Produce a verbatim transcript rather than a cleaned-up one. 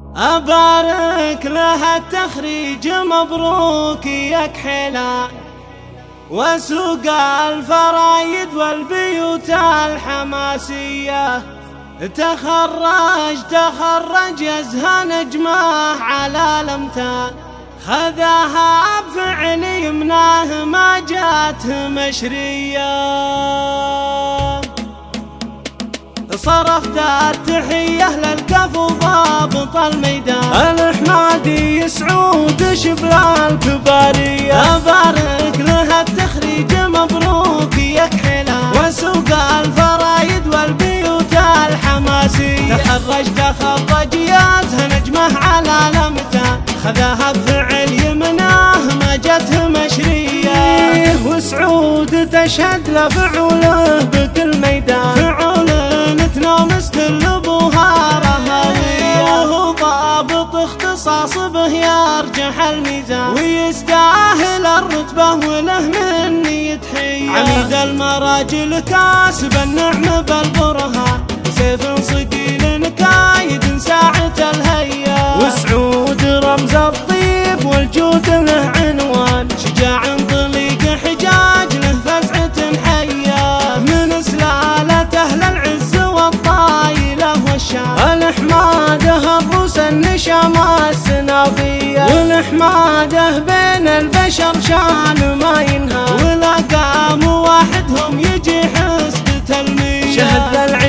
أبارك له التخريج مبروك يا كحيلان، وسوق الفرايد والبيوت الحماسية. تخرج تخرج يزهى نجمه على الامتان، خذاها بفعل يمناه ما جاته مشرية. صرفت التحية للكفو ضابط الميدان، الحمادي سعود شبل الكبارية. أبارك له التخريج مبروك يا كحيلان، وسوق الفرايد والبيوت الحماسية. تخرج تخرج يازه نجمه على الامتان، خذاها بفعل يمناه ما جته مشرية. وسعود تشهد لفعوله بكل ميدان، فعوله نتنامس كل ابوها رهوية. وهو ضابط اختصاص به يرجح الميزان، ويستاهل الرتبة وله مني تحية. عميد المراجل كاسب النعم بالبرهان، سيف صقيل كايد ساعة الهيا. وسعود رمز الطيب والجود له عنوان، شجاع طليق حجاج له فزعة حية. من سلالته للعز والطايلة والشان، الحماده الروس النشامة السنافية. والحماده بين البشر شان ما ينهى، ولا قام واحدهم يجي حسب تلمية. شهد